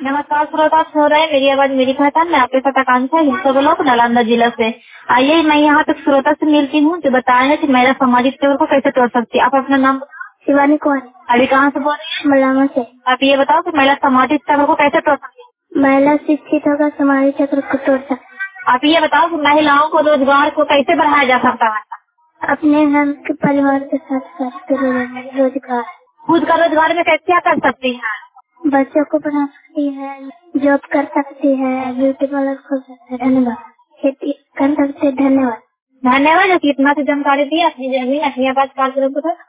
नमस्कार श्रोता, हो रहा है मेरी आवाज मेरी पहचान। मैं आपके साथ आकांक्षा हिंसा ब्लॉक नालंदा जिला से। आइए मैं यहाँ तक श्रोता से मिलती हूँ जो बताएंगे कि महिला सामाजिक सेवा को कैसे तोड़ सकती है। आप अपना नाम शिवानी कौन? अभी कहाँ से बोल रही हैं? मलामा से। आप ये बताओ कि महिला सामाजिक सेवा को कैसे तोड़ सकती है। महिला शिक्षित होकर समाज चक्र को तोड़ सकती है। आप ये बताओ कि महिलाओं को रोजगार को कैसे बढ़ाया जा सकता है। अपने घर के परिवार के साथ रोजगार, खुद का रोजगार में कैसे क्या कर सकती है। बच्चों को पढ़ा सकती है, जॉब कर सकती है, ब्यूटी पार्लर खोल सकती है। धन्यवाद। खेती कर सकते। धन्यवाद। धन्यवाद। इतना से जानकारी दी अपनी जमीन अपनी आवाज कार्यक्रम को।